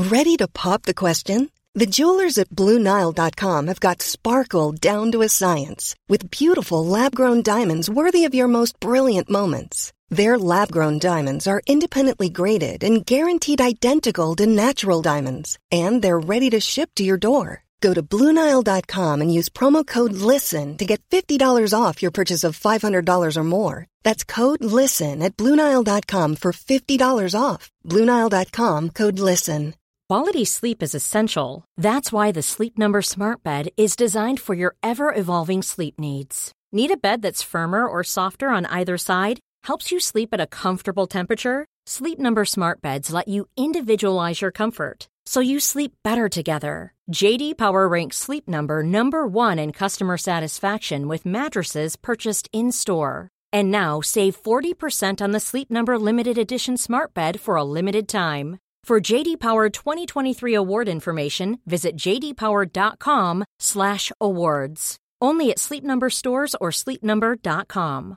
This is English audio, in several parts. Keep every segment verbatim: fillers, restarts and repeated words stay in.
Ready to pop the question? The jewelers at Blue Nile dot com have got sparkle down to a science with beautiful lab-grown diamonds worthy of your most brilliant moments. Their lab-grown diamonds are independently graded and guaranteed identical to natural diamonds, and they're ready to ship to your door. Go to Blue Nile dot com and use promo code LISTEN to get fifty dollars off your purchase of five hundred dollars or more. That's code LISTEN at Blue Nile dot com for fifty dollars off. Blue Nile dot com, code LISTEN. Quality sleep is essential. That's why the Sleep Number Smart Bed is designed for your ever-evolving sleep needs. Need a bed that's firmer or softer on either side? Helps you sleep at a comfortable temperature? Sleep Number Smart Beds let you individualize your comfort, so you sleep better together. J D Power ranks Sleep Number number one in customer satisfaction with mattresses purchased in-store. And now, save forty percent on the Sleep Number Limited Edition Smart Bed for a limited time. For J D Power twenty twenty-three award information, visit j d power dot com slash awards. Only at Sleep Number stores or sleep number dot com.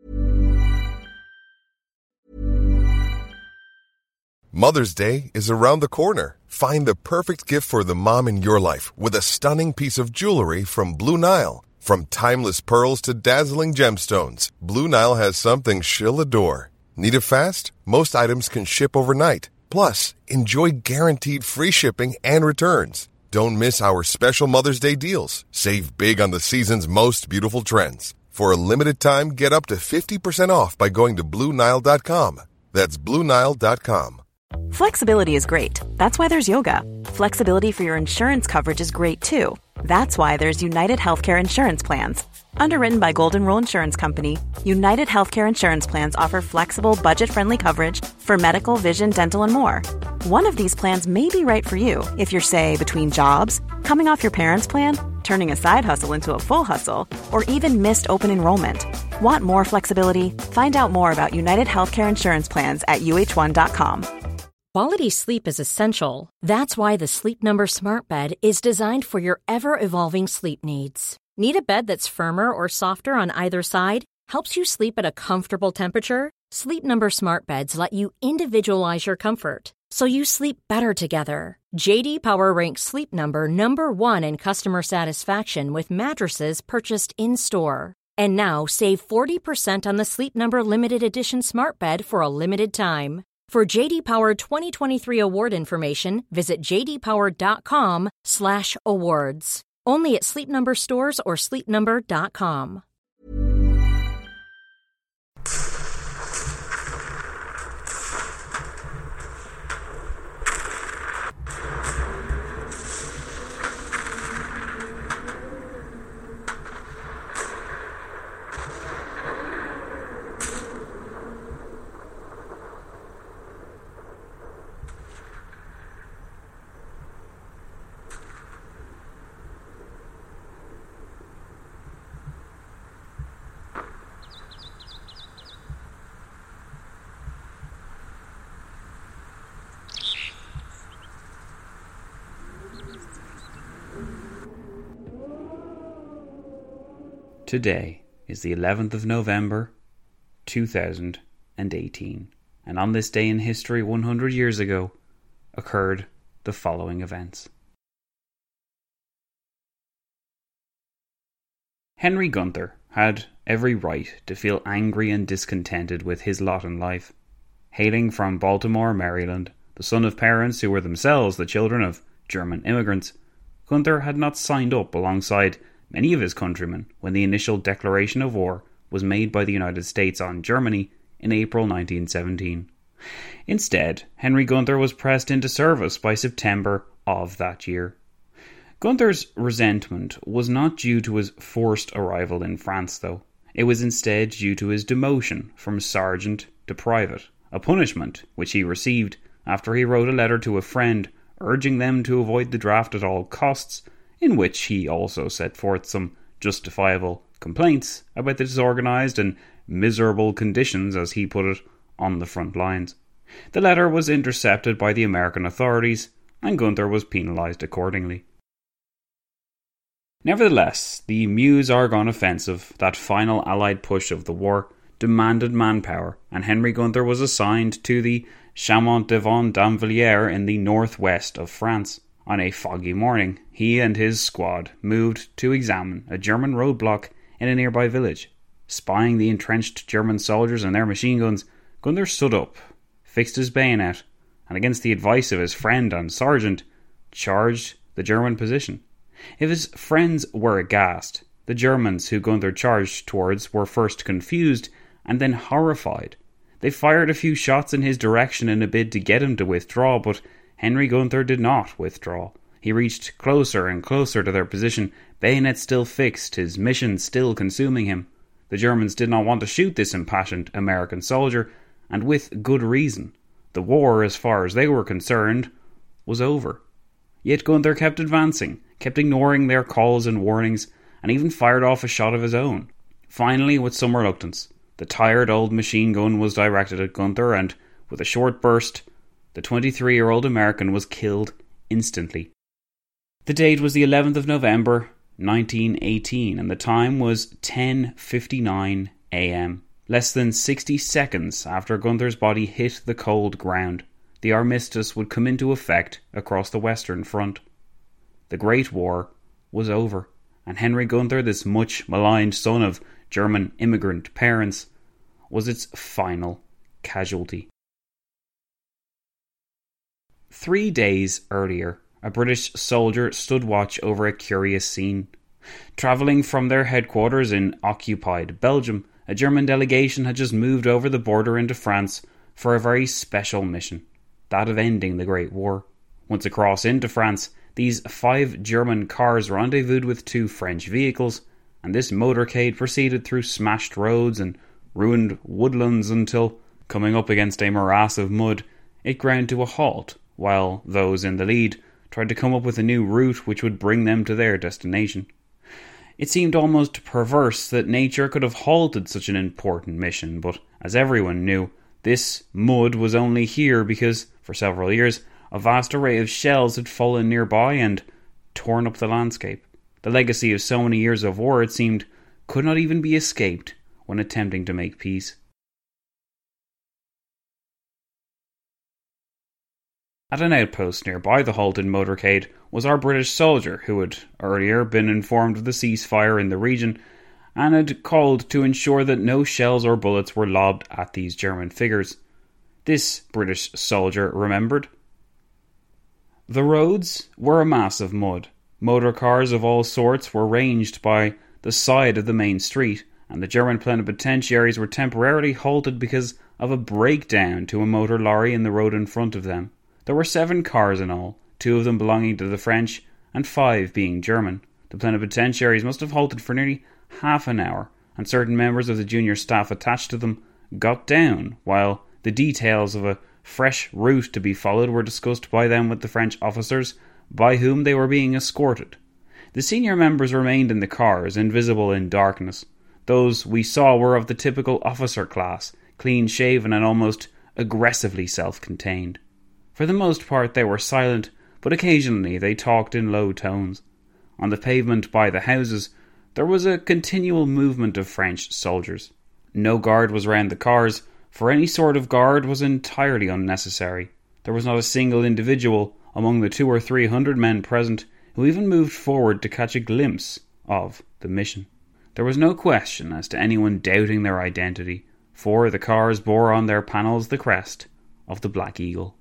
Mother's Day is around the corner. Find the perfect gift for the mom in your life with a stunning piece of jewelry from Blue Nile. From timeless pearls to dazzling gemstones, Blue Nile has something she'll adore. Need it fast? Most items can ship overnight. Plus, enjoy guaranteed free shipping and returns. Don't miss our special Mother's Day deals. Save big on the season's most beautiful trends. For a limited time, get up to fifty percent off by going to Blue Nile dot com. That's Blue Nile dot com. Flexibility is great. That's why there's yoga. Flexibility for your insurance coverage is great too. That's why there's United Healthcare Insurance Plans. Underwritten by Golden Rule Insurance Company, United Healthcare Insurance Plans offer flexible, budget-friendly coverage for medical, vision, dental, and more. One of these plans may be right for you if you're, say, between jobs, coming off your parents' plan, turning a side hustle into a full hustle, or even missed open enrollment. Want more flexibility? Find out more about United Healthcare Insurance Plans at u h one dot com. Quality sleep is essential. That's why the Sleep Number Smart Bed is designed for your ever-evolving sleep needs. Need a bed that's firmer or softer on either side? Helps you sleep at a comfortable temperature? Sleep Number Smart Beds let you individualize your comfort, so you sleep better together. J D Power ranks Sleep Number number one in customer satisfaction with mattresses purchased in-store. And now, save forty percent on the Sleep Number Limited Edition Smart Bed for a limited time. For J D Power twenty twenty-three award information, visit j d power dot com slash awards. Only at Sleep Number stores or sleep number dot com. Today is the eleventh of November, two thousand eighteen, and on this day in history one hundred years ago occurred the following events. Henry Gunther had every right to feel angry and discontented with his lot in life. Hailing from Baltimore, Maryland, the son of parents who were themselves the children of German immigrants, Gunther had not signed up alongside many of his countrymen when the initial declaration of war was made by the United States on Germany in April nineteen seventeen. Instead, Henry Gunther was pressed into service by September of that year. Gunther's resentment was not due to his forced arrival in France, though. It was instead due to his demotion from sergeant to private, a punishment which he received after he wrote a letter to a friend urging them to avoid the draft at all costs, in which he also set forth some justifiable complaints about the disorganised and miserable conditions, as he put it, on the front lines. The letter was intercepted by the American authorities, and Gunther was penalised accordingly. Nevertheless, the Meuse-Argonne offensive, that final Allied push of the war, demanded manpower, and Henry Gunther was assigned to the Chaumont-Devant-d'Anvillers in the northwest of France. On a foggy morning, he and his squad moved to examine a German roadblock in a nearby village. Spying the entrenched German soldiers and their machine guns, Gunther stood up, fixed his bayonet, and against the advice of his friend and sergeant, charged the German position. If his friends were aghast, the Germans who Gunther charged towards were first confused and then horrified. They fired a few shots in his direction in a bid to get him to withdraw, but Henry Gunther did not withdraw. He reached closer and closer to their position, bayonet still fixed, his mission still consuming him. The Germans did not want to shoot this impassioned American soldier, and with good reason. The war, as far as they were concerned, was over. Yet Gunther kept advancing, kept ignoring their calls and warnings, and even fired off a shot of his own. Finally, with some reluctance, the tired old machine gun was directed at Gunther, and with a short burst, the twenty-three-year-old American was killed instantly. The date was the eleventh of November, nineteen eighteen, and the time was ten fifty-nine a.m. Less than sixty seconds after Gunther's body hit the cold ground, the armistice would come into effect across the Western Front. The Great War was over, and Henry Gunther, this much maligned son of German immigrant parents, was its final casualty. Three days earlier, a British soldier stood watch over a curious scene. Travelling from their headquarters in occupied Belgium, a German delegation had just moved over the border into France for a very special mission, that of ending the Great War. Once across into France, these five German cars rendezvoused with two French vehicles, and this motorcade proceeded through smashed roads and ruined woodlands until, coming up against a morass of mud, it ground to a halt, while those in the lead tried to come up with a new route which would bring them to their destination. It seemed almost perverse that nature could have halted such an important mission, but as everyone knew, this mud was only here because, for several years, a vast array of shells had fallen nearby and torn up the landscape. The legacy of so many years of war, it seemed, could not even be escaped when attempting to make peace. At an outpost nearby the halted motorcade was our British soldier who had earlier been informed of the ceasefire in the region and had called to ensure that no shells or bullets were lobbed at these German figures. This British soldier remembered. The roads were a mass of mud. Motor cars of all sorts were ranged by the side of the main street, and the German plenipotentiaries were temporarily halted because of a breakdown to a motor lorry in the road in front of them. There were seven cars in all, two of them belonging to the French, and five being German. The plenipotentiaries must have halted for nearly half an hour, and certain members of the junior staff attached to them got down, while the details of a fresh route to be followed were discussed by them with the French officers by whom they were being escorted. The senior members remained in the cars, invisible in darkness. Those we saw were of the typical officer class, clean-shaven and almost aggressively self-contained. For the most part they were silent, but occasionally they talked in low tones. On the pavement by the houses there was a continual movement of French soldiers. No guard was round the cars, for any sort of guard was entirely unnecessary. There was not a single individual among the two or three hundred men present who even moved forward to catch a glimpse of the mission. There was no question as to anyone doubting their identity, for the cars bore on their panels the crest of the Black Eagle.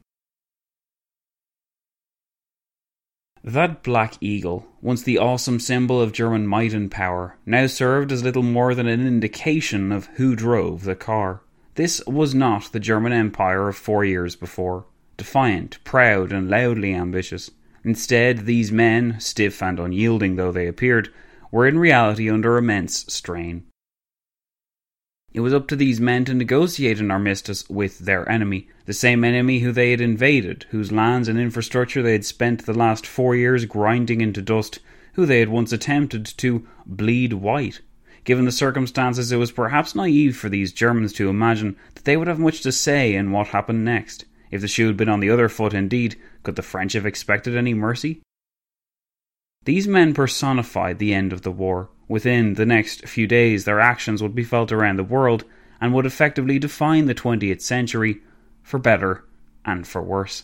That Black Eagle, once the awesome symbol of German might and power, now served as little more than an indication of who drove the car. This was not the German Empire of four years before, defiant, proud and loudly ambitious. Instead, these men, stiff and unyielding though they appeared, were in reality under immense strain. It was up to these men to negotiate an armistice with their enemy, the same enemy who they had invaded, whose lands and infrastructure they had spent the last four years grinding into dust, who they had once attempted to bleed white. Given the circumstances, it was perhaps naive for these Germans to imagine that they would have much to say in what happened next. If the shoe had been on the other foot indeed, could the French have expected any mercy? These men personified the end of the war. Within the next few days, their actions would be felt around the world, and would effectively define the twentieth century, for better and for worse.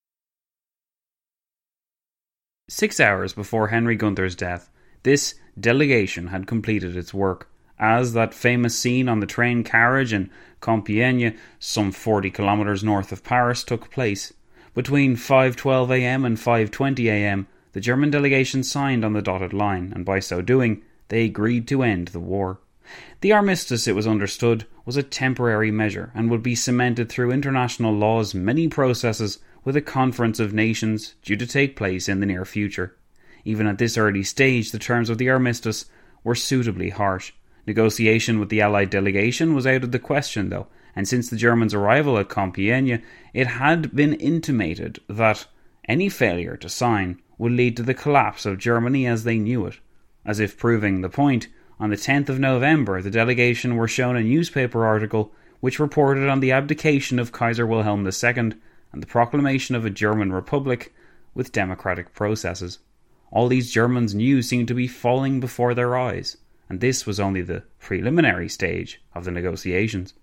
Six hours before Henry Gunther's death, this delegation had completed its work, as that famous scene on the train carriage in Compiègne, some forty kilometres north of Paris, took place. Between five twelve a m and five twenty a m, the German delegation signed on the dotted line, and by so doing, they agreed to end the war. The armistice, it was understood, was a temporary measure and would be cemented through international law's many processes, with a conference of nations due to take place in the near future. Even at this early stage, the terms of the armistice were suitably harsh. Negotiation with the Allied delegation was out of the question, though, and since the Germans' arrival at Compiègne, it had been intimated that any failure to sign would lead to the collapse of Germany as they knew it. As if proving the point, on the tenth of November, the delegation were shown a newspaper article which reported on the abdication of Kaiser Wilhelm the Second and the proclamation of a German republic with democratic processes. All these Germans knew seemed to be falling before their eyes, and this was only the preliminary stage of the negotiations.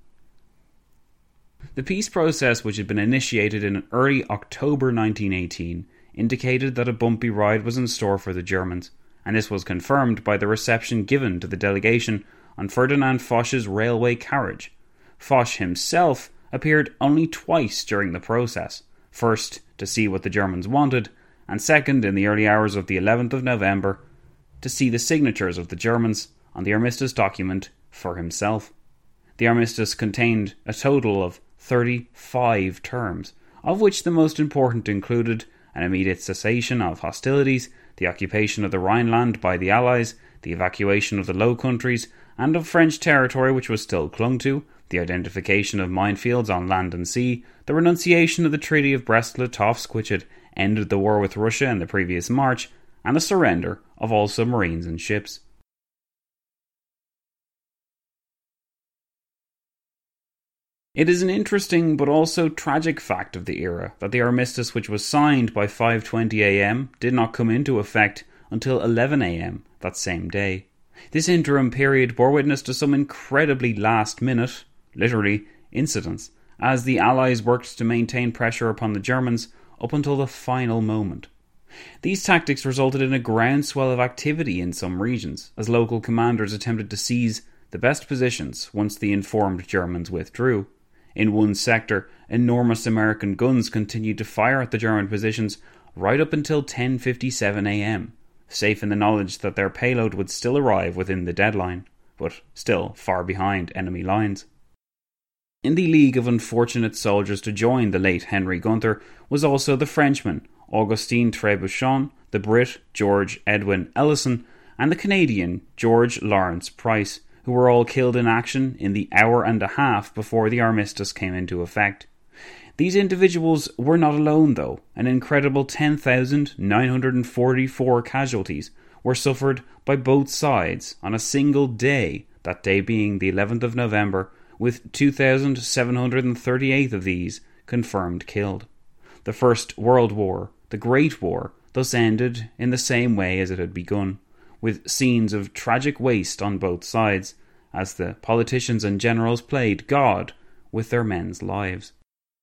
The peace process, which had been initiated in early October nineteen eighteen, indicated that a bumpy ride was in store for the Germans, and this was confirmed by the reception given to the delegation on Ferdinand Foch's railway carriage. Foch himself appeared only twice during the process, first to see what the Germans wanted, and second in the early hours of the eleventh of November to see the signatures of the Germans on the armistice document for himself. The armistice contained a total of thirty-five terms, of which the most important included an immediate cessation of hostilities, the occupation of the Rhineland by the Allies, the evacuation of the Low Countries and of French territory which was still clung to, the identification of minefields on land and sea, the renunciation of the Treaty of Brest-Litovsk which had ended the war with Russia in the previous March, and the surrender of all submarines and ships. It is an interesting but also tragic fact of the era that the armistice which was signed by five twenty a m did not come into effect until eleven a m that same day. This interim period bore witness to some incredibly last-minute, literally, incidents, as the Allies worked to maintain pressure upon the Germans up until the final moment. These tactics resulted in a groundswell of activity in some regions, as local commanders attempted to seize the best positions once the informed Germans withdrew. In one sector, enormous American guns continued to fire at the German positions right up until ten fifty-seven a m, safe in the knowledge that their payload would still arrive within the deadline, but still far behind enemy lines. In the league of unfortunate soldiers to join the late Henry Gunther was also the Frenchman Augustin Trébuchon, the Brit George Edwin Ellison, and the Canadian George Lawrence Price, who were all killed in action in the hour and a half before the armistice came into effect. These individuals were not alone, though. An incredible ten thousand nine hundred forty-four casualties were suffered by both sides on a single day, that day being the eleventh of November, with two thousand seven hundred thirty-eight of these confirmed killed. The First World War, the Great War, thus ended in the same way as it had begun, with scenes of tragic waste on both sides, as the politicians and generals played God with their men's lives.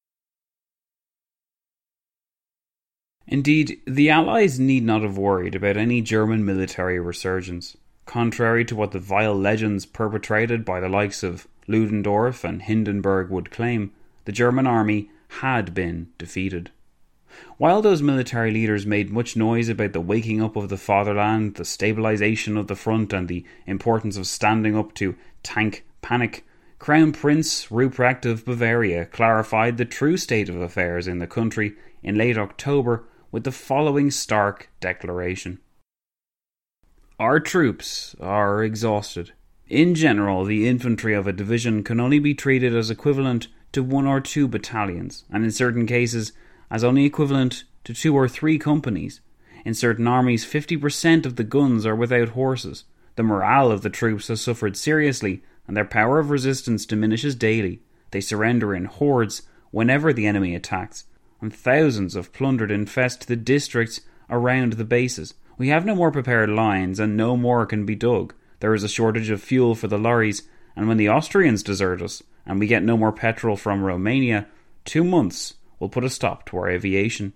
Indeed, the Allies need not have worried about any German military resurgence. Contrary to what the vile legends perpetrated by the likes of Ludendorff and Hindenburg would claim, the German army had been defeated. While those military leaders made much noise about the waking up of the fatherland, the stabilisation of the front and the importance of standing up to tank panic, Crown Prince Ruprecht of Bavaria clarified the true state of affairs in the country in late October with the following stark declaration. Our troops are exhausted. In general, the infantry of a division can only be treated as equivalent to one or two battalions, and in certain cases as only equivalent to two or three companies. In certain armies, fifty percent of the guns are without horses. The morale of the troops has suffered seriously, and their power of resistance diminishes daily. They surrender in hordes whenever the enemy attacks, and thousands of plundered infest the districts around the bases. We have no more prepared lines, and no more can be dug. There is a shortage of fuel for the lorries, and when the Austrians desert us and we get no more petrol from Romania, two months will put a stop to our aviation.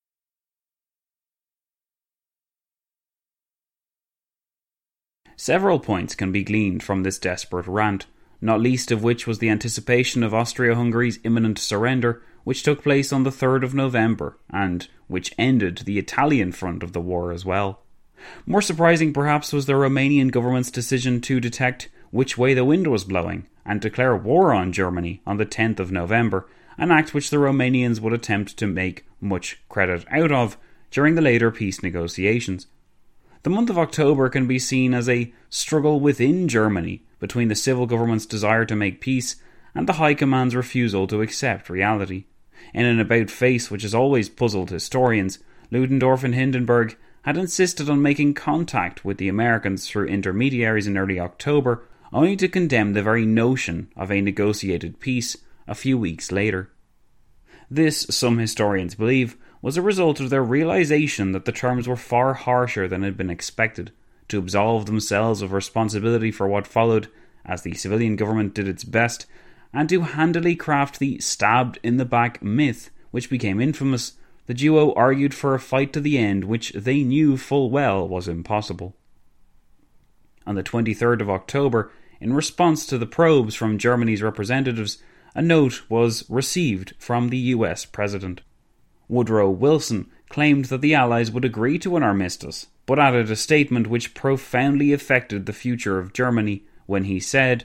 Several points can be gleaned from this desperate rant, not least of which was the anticipation of Austria-Hungary's imminent surrender, which took place on the third of November, and which ended the Italian front of the war as well. More surprising perhaps was the Romanian government's decision to detect which way the wind was blowing and declare war on Germany on the tenth of November, an act which the Romanians would attempt to make much credit out of during the later peace negotiations. The month of October can be seen as a struggle within Germany between the civil government's desire to make peace and the High Command's refusal to accept reality. In an about-face which has always puzzled historians, Ludendorff and Hindenburg had insisted on making contact with the Americans through intermediaries in early October, only to condemn the very notion of a negotiated peace a few weeks later. This, some historians believe, was a result of their realization that the terms were far harsher than had been expected, to absolve themselves of responsibility for what followed, as the civilian government did its best, and to handily craft the stabbed-in-the-back myth which became infamous. The duo argued for a fight to the end which they knew full well was impossible. On the twenty-third of October, in response to the probes from Germany's representatives, a note was received from the U S President. Woodrow Wilson claimed that the Allies would agree to an armistice, but added a statement which profoundly affected the future of Germany when he said,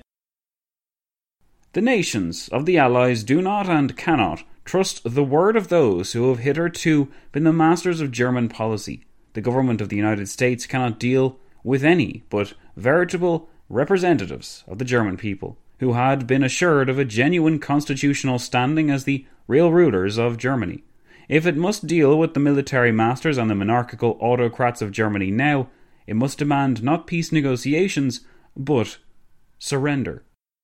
"The nations of the Allies do not and cannot trust the word of those who have hitherto been the masters of German policy. The government of the United States cannot deal with any but veritable representatives of the German people, who had been assured of a genuine constitutional standing as the real rulers of Germany. If it must deal with the military masters and the monarchical autocrats of Germany now, it must demand not peace negotiations, but surrender."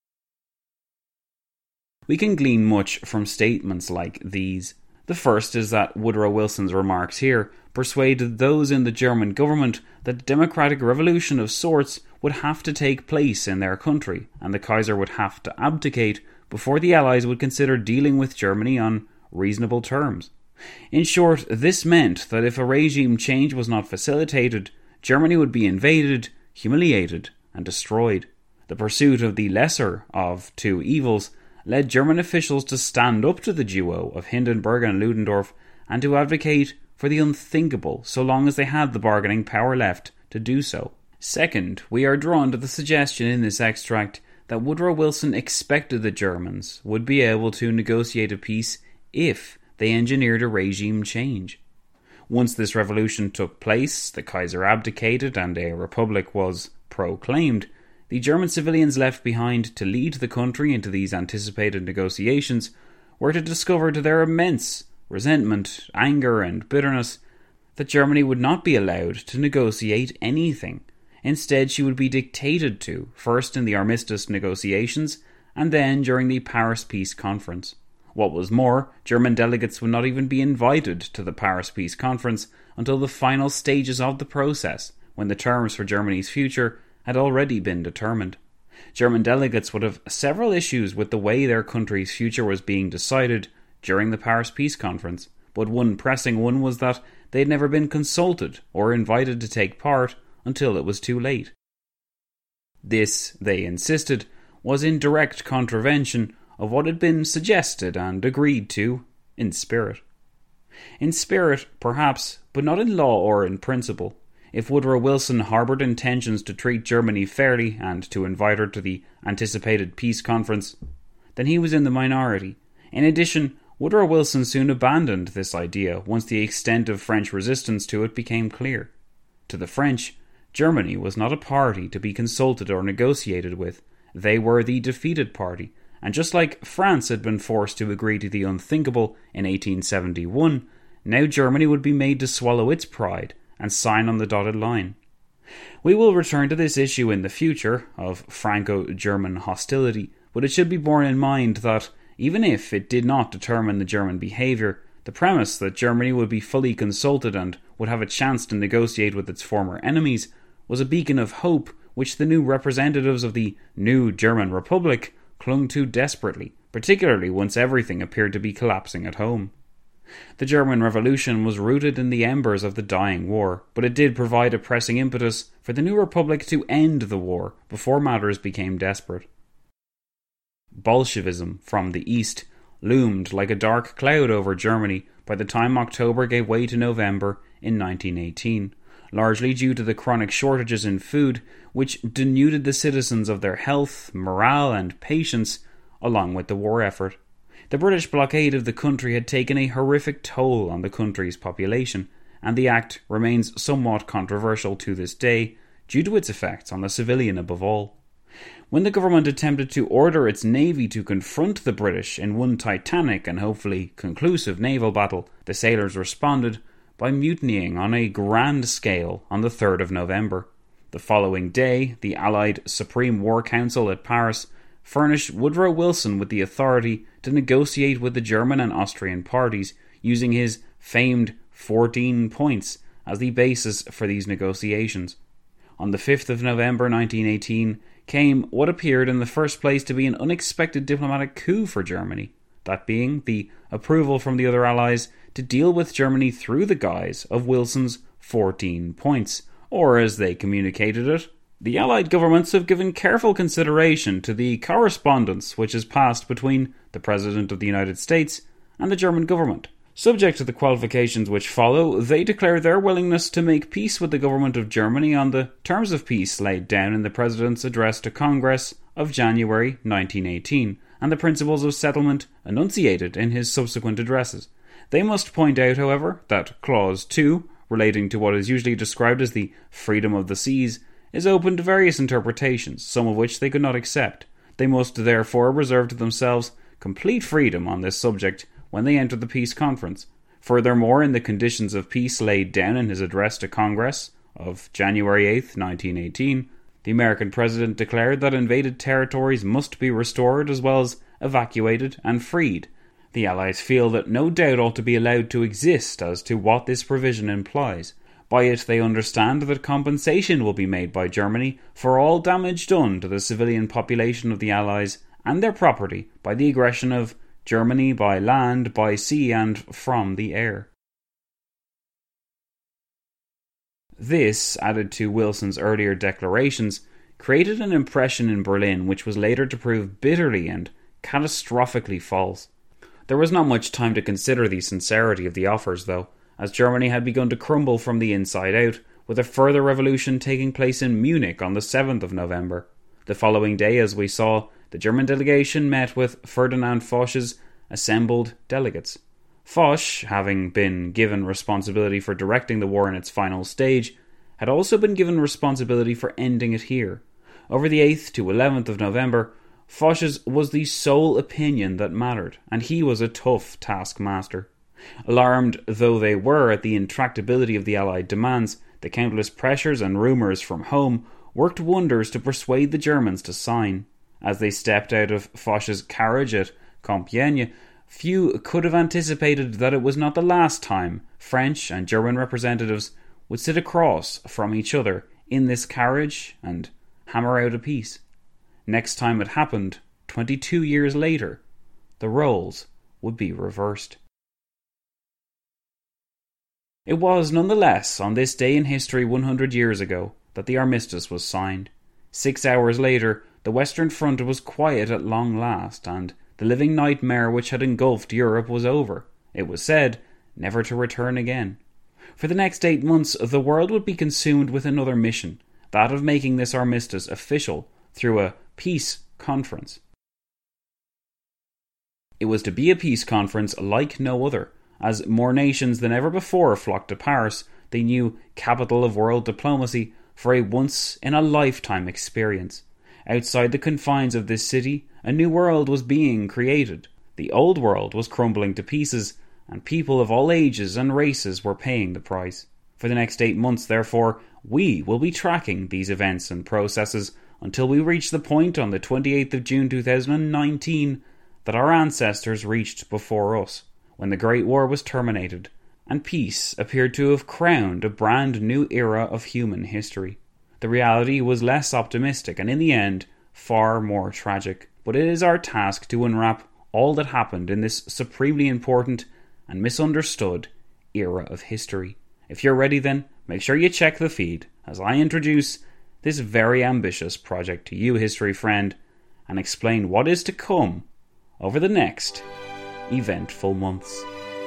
We can glean much from statements like these. The first is that Woodrow Wilson's remarks here persuaded those in the German government that a democratic revolution of sorts would have to take place in their country, and the Kaiser would have to abdicate before the Allies would consider dealing with Germany on reasonable terms. In short, this meant that if a regime change was not facilitated, Germany would be invaded, humiliated, and destroyed. The pursuit of the lesser of two evils led German officials to stand up to the duo of Hindenburg and Ludendorff and to advocate for the unthinkable so long as they had the bargaining power left to do so. Second, we are drawn to the suggestion in this extract that Woodrow Wilson expected the Germans would be able to negotiate a peace if they engineered a regime change. Once this revolution took place, the Kaiser abdicated and a republic was proclaimed, the German civilians left behind to lead the country into these anticipated negotiations were to discover to their immense resentment, anger and bitterness that Germany would not be allowed to negotiate anything. Instead, she would be dictated to, first in the armistice negotiations and then during the Paris Peace Conference. What was more, German delegates would not even be invited to the Paris Peace Conference until the final stages of the process, when the terms for Germany's future had already been determined. German delegates would have several issues with the way their country's future was being decided during the Paris Peace Conference, but one pressing one was that they had never been consulted or invited to take part until it was too late. This, they insisted, was in direct contravention of what had been suggested and agreed to in spirit. In spirit, perhaps, but not in law or in principle. If Woodrow Wilson harboured intentions to treat Germany fairly and to invite her to the anticipated peace conference, then he was in the minority. In addition, Woodrow Wilson soon abandoned this idea once the extent of French resistance to it became clear. To the French, Germany was not a party to be consulted or negotiated with. They were the defeated party, and just like France had been forced to agree to the unthinkable in eighteen seventy-one, now Germany would be made to swallow its pride and sign on the dotted line. We will return to this issue in the future of Franco-German hostility, but it should be borne in mind that even if it did not determine the German behaviour, the premise that Germany would be fully consulted and would have a chance to negotiate with its former enemies was a beacon of hope which the new representatives of the new German Republic clung to desperately, particularly once everything appeared to be collapsing at home. The German Revolution was rooted in the embers of the dying war, but it did provide a pressing impetus for the new republic to end the war before matters became desperate. Bolshevism from the east loomed like a dark cloud over Germany by the time October gave way to November in nineteen eighteen, largely due to the chronic shortages in food which denuded the citizens of their health, morale and patience along with the war effort. The British blockade of the country had taken a horrific toll on the country's population, and the act remains somewhat controversial to this day due to its effects on the civilian above all. When the government attempted to order its navy to confront the British in one titanic and hopefully conclusive naval battle, the sailors responded by mutinying on a grand scale on the third of November. The following day, the Allied Supreme War Council at Paris furnished Woodrow Wilson with the authority to negotiate with the German and Austrian parties, using his famed fourteen points as the basis for these negotiations. On the fifth of November nineteen eighteen came what appeared in the first place to be an unexpected diplomatic coup for Germany, that being the approval from the other Allies to deal with Germany through the guise of Wilson's fourteen points, or as they communicated it, the Allied governments have given careful consideration to the correspondence which has passed between the President of the United States and the German government. Subject to the qualifications which follow, they declare their willingness to make peace with the government of Germany on the terms of peace laid down in the President's address to Congress of January nineteen eighteen, and the principles of settlement enunciated in his subsequent addresses. They must point out, however, that Clause two, relating to what is usually described as the freedom of the seas, is open to various interpretations, some of which they could not accept. They must therefore reserve to themselves complete freedom on this subject when they enter the peace conference. Furthermore, in the conditions of peace laid down in his address to Congress of January eighth, nineteen eighteen, the American president declared that invaded territories must be restored as well as evacuated and freed. The Allies feel that no doubt ought to be allowed to exist as to what this provision implies. By it they understand that compensation will be made by Germany for all damage done to the civilian population of the Allies and their property by the aggression of Germany by land, by sea and from the air. This, added to Wilson's earlier declarations, created an impression in Berlin which was later to prove bitterly and catastrophically false. There was not much time to consider the sincerity of the offers, though, as Germany had begun to crumble from the inside out, with a further revolution taking place in Munich on the seventh of November. The following day, as we saw, the German delegation met with Ferdinand Foch's assembled delegates. Foch, having been given responsibility for directing the war in its final stage, had also been given responsibility for ending it here. Over the eighth to eleventh of November, Foch's was the sole opinion that mattered, and he was a tough taskmaster. Alarmed though they were at the intractability of the Allied demands, the countless pressures and rumours from home worked wonders to persuade the Germans to sign. As they stepped out of Foch's carriage at Compiègne, few could have anticipated that it was not the last time French and German representatives would sit across from each other in this carriage and hammer out a peace. Next time it happened, twenty-two years later, the roles would be reversed. It was nonetheless on this day in history one hundred years ago that the armistice was signed. Six hours later, the Western Front was quiet at long last, and the living nightmare which had engulfed Europe was over. It was said, never to return again. For the next eight months, the world would be consumed with another mission, that of making this armistice official through a peace conference. It was to be a peace conference like no other, as more nations than ever before flocked to Paris, the new capital of world diplomacy, for a once-in-a-lifetime experience. Outside the confines of this city, a new world was being created. The old world was crumbling to pieces, and people of all ages and races were paying the price. For the next eight months, therefore, we will be tracking these events and processes until we reach the point on the twenty-eighth of June two thousand nineteen that our ancestors reached before us, when the Great War was terminated, and peace appeared to have crowned a brand new era of human history. the reality was less optimistic and in the end far more tragic. But it is our task to unwrap all that happened in this supremely important and misunderstood era of history. If you're ready then, make sure you check the feed as I introduce this very ambitious project to you, history friend, and explain what is to come over the next eventful months.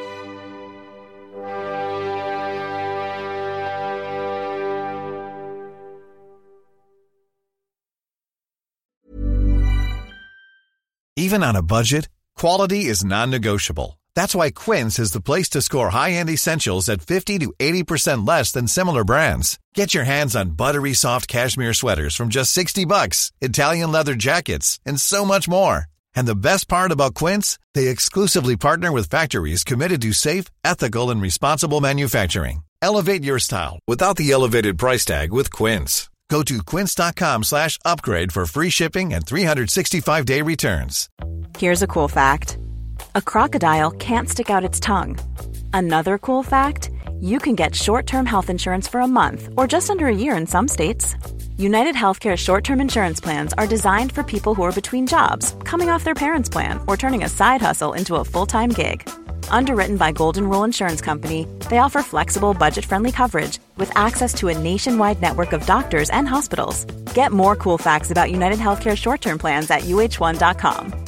Even on a budget, quality is non-negotiable. That's why Quince is the place to score high-end essentials at fifty to eighty percent less than similar brands. Get your hands on buttery soft cashmere sweaters from just sixty bucks, Italian leather jackets, and so much more. And the best part about Quince, they exclusively partner with factories committed to safe, ethical, and responsible manufacturing. Elevate your style without the elevated price tag with Quince. Go to quince.com slash upgrade for free shipping and three sixty-five day returns. Here's a cool fact. A crocodile can't stick out its tongue. Another cool fact, you can get short-term health insurance for a month or just under a year in some states. United Healthcare short-term insurance plans are designed for people who are between jobs, coming off their parents' plan, or turning a side hustle into a full-time gig. Underwritten by Golden Rule Insurance Company, they offer flexible, budget-friendly coverage with access to a nationwide network of doctors and hospitals. Get more cool facts about United Healthcare short-term plans at U H one dot com.